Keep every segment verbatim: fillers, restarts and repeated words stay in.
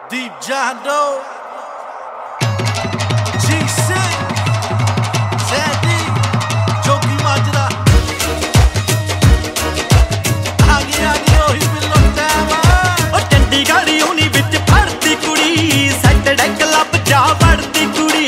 Deep John Doe, G-C, Zeddy, Jogi Majra. आगे आगे ओही बिल्लो टैवा ओ चंडीगढ़ यूनी विच पढ़दी कुड़ी सैटरडे क्लब जा वड़दी कुड़ी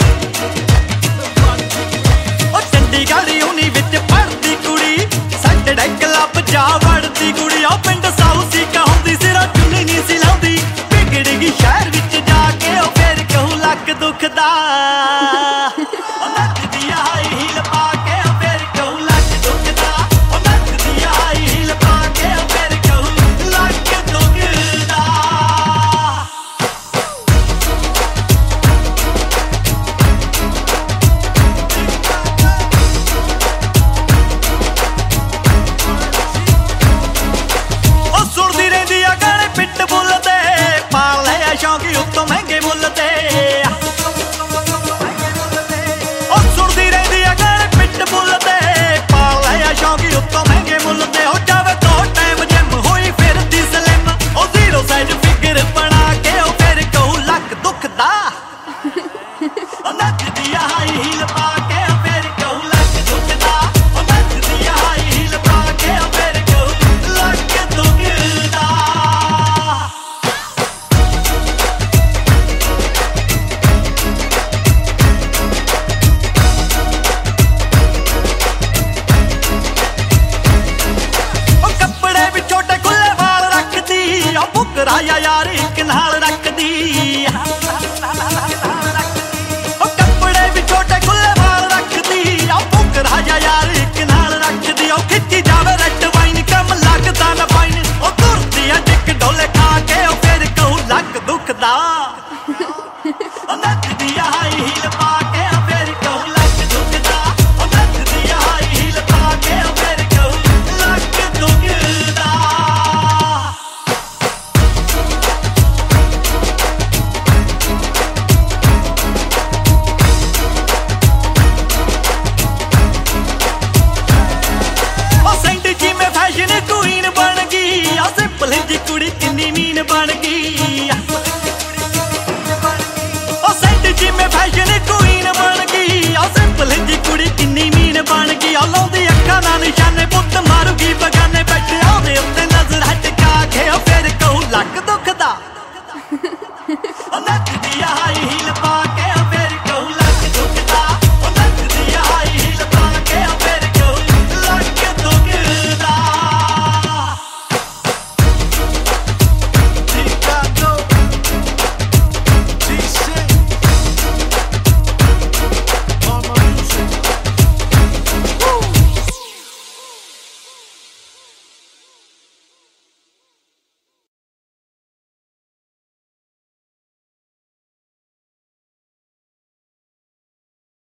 ओ चंडीगढ़ यूनी विच पढ़दी कुड़ी सैटरडे क्लब जा वड़दी कुड़ी ओ पिंड साउसी कहंदी सिरा चुन्नी नहीं सी लाउंदी बिगड़ गई शहर विच जाके ओ फिर कहूं लक दुखदा ओ नचदी आई हील पा के ओ फिर कहूं लक दुखदा ओ नचदी आई हील पा के ओ फिर कहूं लक दुखदा ਉਹ ਸੁਣਦੀ ਰਹਿੰਦੀ ਆ ਗਾਣੇ ਪਿੱਟ ਬੁੱਲ ਤੇ ਪਾਲ ਲਿਆ ਸ਼ੌਂਕੀ ਉੱਤੋਂ ਮਹਿੰਗੇ ਮੁੱਲ ਤੇ ਉਹ ਸੁਣਦੀ ਰਹਿੰਦੀ ਆ ਗਾਣੇ ਪਿੱਟ ਬੁੱਲ ਤੇ ਪਾਲ ਲਿਆ ਸ਼ੌਂਕੀ ਉੱਤੋਂ ਮਹਿੰਗੇ ਮੁੱਲ ਤੇ ਹੋ ਜਾਵੇ ਦੋ ਟਾਈਮ ਜਿਮ ਹੋਈ ਫਿਰਦੀ ਸਲਿਮ ਉਹ ਜ਼ੀਰੋ ਸਾਈਡ ਫਿਗਰ ਬਣਾ ਕੇ ਉਹ ਫਿਰ ਕਹੂ ਲੱਕ ਦੁਖਦਾ ਉਹ ਨੱਚਦੀ ਆ ਹਾਈ ਹੀਲ ਪਾ ਕੇ ਉਹ ਫਿਰ ਕਹੂ ਲੱਕ ਦੁਖਦਾ ਉਹ ਨੱਚਦੀ ਆ ਹਾਈ ਹੀਲ ਪਾ ਕੇ ਉਹ ਫਿਰ ਕਹੂ ਲੱਕ ਦੁਖਦਾ ਉਹ ਕੱਪੜੇ ਵੀ ਛੋਟੇ ਖੁੱਲੇ ਵਾਲ ਰੱਖਦੀ ਉਹ ਬੁਕਰਾ ਯਾਰ ਇੱਕ ਨਾਲ ਰੱਖਦੀ ਉਹ ਕੱਪੜੇ ਵੀ ਛੋਟੇ ਖੁੱਲੇ ਵਾਲ ਰੱਖਦੀ ਉਹ ਬੁਕਰਾ ਯਾਰ ਇੱਕ ਨਾਲ ਰੱਖਦੀ ਉਹ ਖਿੱਚੀ ਜਾਵੇ ਰੈੱਡ ਵਾਈਨ ਕੰਮ ਲੱਗਦਾ ਨਾ ਪਾਈਨ ਉਹ ਤੁਰਦੀ ਆ ਟਿਕ ਡੋਲੇ ਖਾ ਕੇ ਉਹ ਫਿਰ ਕਹੂ ਲੱਕ ਦੁਖਦਾ ਉਹ ਨੱਚਦੀ ਆ ਹਾਈ ਹੀਲ ਪਾ ਕੇ ਉਹ ਫਿਰ ਕਹੂ ਲੱਕ ਦੁਖਦਾ ਉਹ ਨੱਚਦੀ ਆ ਹਾਈ ਹੀਲ ਪਾ ਕੇ ਉਹ ਫਿਰ ਕਹੂ ਲੱਕ ਦੁਖਦਾ ਉਹ ਸੈਂਟ ਜੀ ਮੈਂ ਫੈਸ਼ਨ ਕੁਈਨ ਬਣ ਗਈ ਆ ਸਿੰਪਲ ਜੀ ਕੁੜੀ ਕਿੰਨੀ ਮੀਨ ਬਣ ਗਈ ਉਹ ਸੈਂਟ ਜੀ ਮੈਂ ਫੈਸ਼ਨ ਕੁਈਨ ਬਣ ਗਈ ਆ ਸਿੰਪਲ ਜੀ ਕੁੜੀ ਕਿੰਨੀ ਮੀਨ ਬਣ ਗਈ ਆ ਲਾਉਂਦੀ ਅੱਖਾਂ ਨਾਲ ਨਿਸ਼ਾਨੇ ਪੁੱਤ